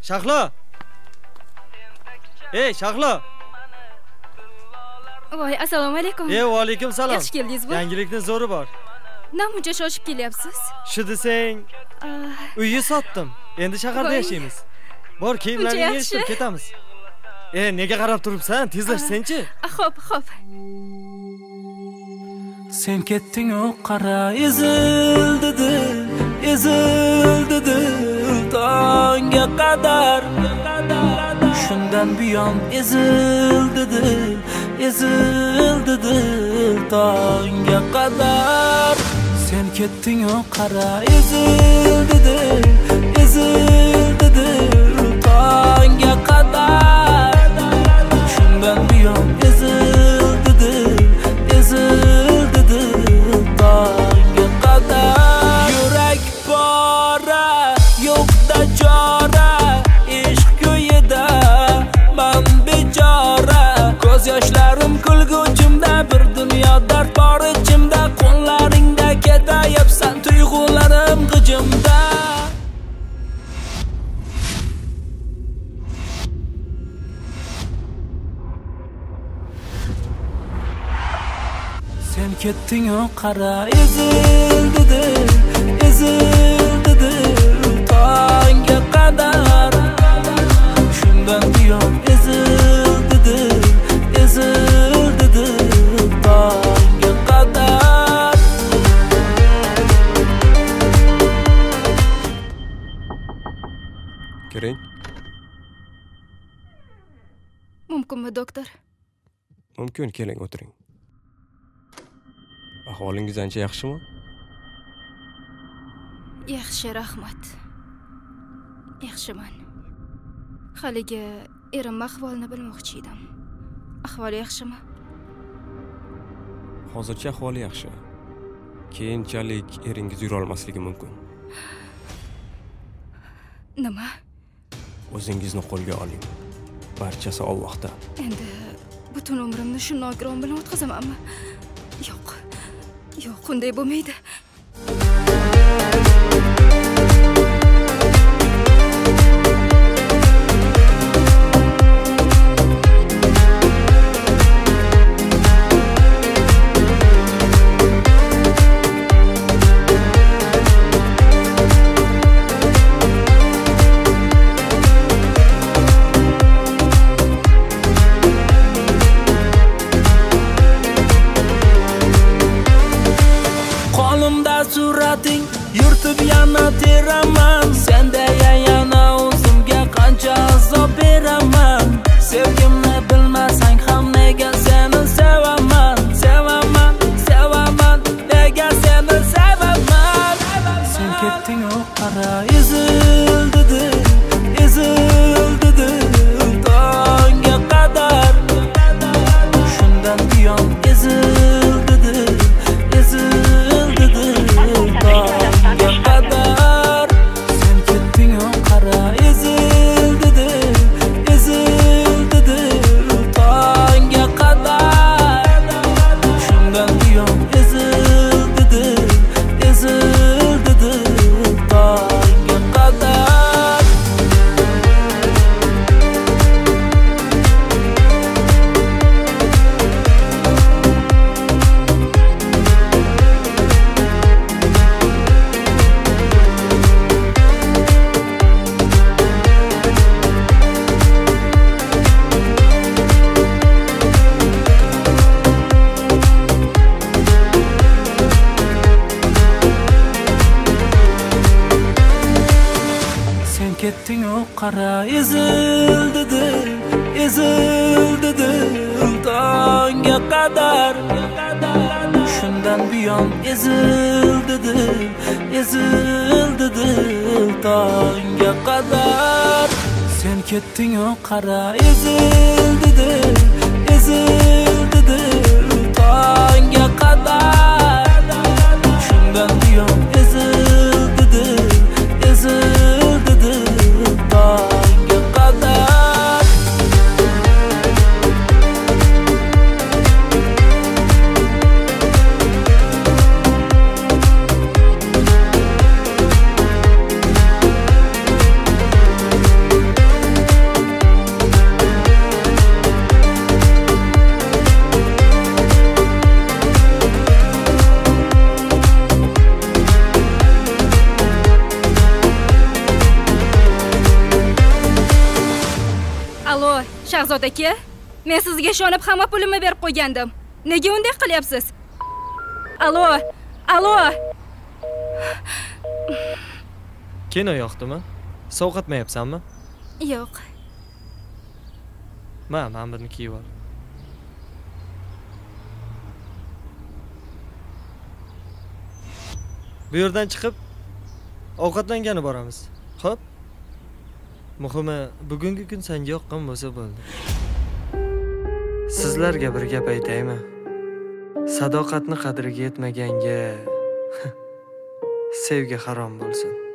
Shahlo. Ey, Shahlo. Voy, assalomu alaykum. Va alaykum salom. Yaxshi keldingiz bu. Yangilikning zo'ri bor. Namuncha shoshib kelyapsiz? Shu desang, uyni sotdim. Endi shaharda yashaymiz. Bor, kiyimlaringni yechib ketamiz. Nega qarab turibsan? Tezlashsen-chi. Xo'p. Sen ketding o qara ezildi tongga qadar. Shundan buyon ezildi tongga qadar. Sen ketding o qara ezildi tongga qadar. Shundan buyon ezildi tongga qadar. Yurak bora yo'qda jora, ishq ko'yida men bechora. Ko'z yoshlarim kulguchimda, bir dunyo dard bor ichimda. Qo'llaringda ketayapsan, tuyg'ularim g'ijimda. Sen ketding o qara ezildi tongga qadar. Shundan buyon ezildi tongga qadar. Kiring. Mumkinmi, doktor? Mumkin, keling o'tiring. Ahvolingiz ancha yaxshimi? Yaxshi, rahmat. Yaxshiman. Haligi erim ahvolini bilmoqchi edim. Ahvoli yaxshimi? Hozircha ahvoli yaxshi. Keyinchalik eringiz yura olmasligi mumkin. Nima? O'zingizni qo'lga oling. Barchasi Allohda. Endi butun umrimni shu nogiron bilan o'tkazamanmi? Yo'q, unday bo'lmaydi. Surating yurtib yana teraman. Senda yana o'zimga qancha azob beraman. Sevgimni bilmasang ham nega seni sevaman. Nega seni sevaman. Sen ketding o qara ezildi tongga qadar. Shundan buyon ezildi tongga qadar. Sen ketding o qara ezildi tongga qadar. Shundan buyon ezildi tongga qadar. Sen ketding o qara ezildi tongga qadar. Shundan buyon ezildi tongga qadar. Sen ketding o qara ezildi tongga qadar. Shundan buyon ezildi tongga qadar. Shahzod aka, men sizga ishonib hamma pulimni berib qo'ygandim. Nega unday qilyapsiz? Alo. Kino yoqdimi? Sovqatmayapsanmi? Yo'q. Men buni kiyib ol. Bu yerdan chiqib ovqatlangani boramiz. Xo'p? Muhimi, bugungi kun senga yoqqan bo'lsa bo'ldi. Sizlarga bir gap aytaymi? Sadoqatni qadriga yetmaganga sevgi harom bo'lsin.